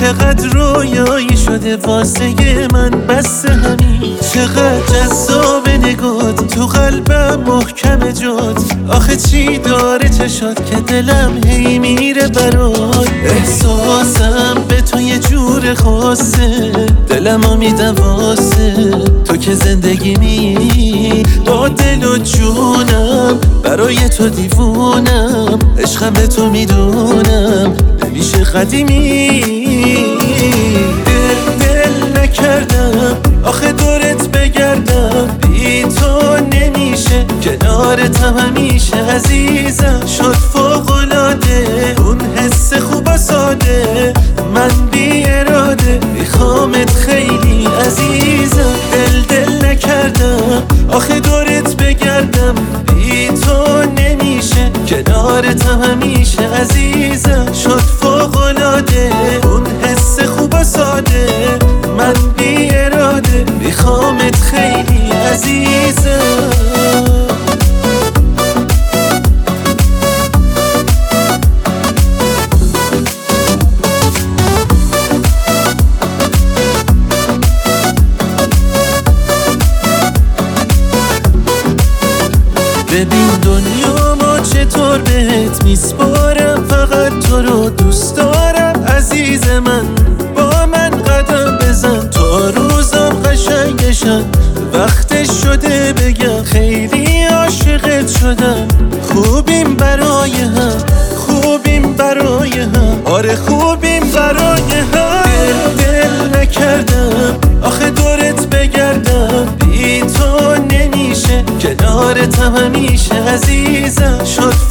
چقدر رویایی شده واسه من، بس همین چقدر جذاب نگات، تو قلبم محکم جات. آخه چی داره چشات که دلم هی میره برات. احساسم به تو یه جور خاصه، دلمو میدم واسه تو که زندگی می. با دل و جونم برای تو دیوونم، عشقم به تو میدونم نمیشه قدیمی. دل نکردم آخه دورت بگردم، بی تو نمیشه کنارتم همیشه. عزیزم شد فوق‌العاده اون حس خوب و ساده، من بی اراده میخوامت خیلی عزیزم. دل نکردم آخه دورت بگردم، بی تو نمیشه کنارتم همیشه. عزیزم شد فوق‌العاده اون حس خوب و ساده، من بی اراده میخوامت خیلی عزیزم. ببین دنیا ما چطور بهت میسپارم، فقط تو رو دوست دارم عزیز من. با من قدم بزن تا روزم قشنگشن، وقتش شده بگم خیلی عاشقت شدم. خوبیم برای هم، خوبیم برای هم، آره خوبیم برای هم. دل نکردم آخه دورت بگردم، بی تو نمیشه کنارتم همیشه. عزیزم شد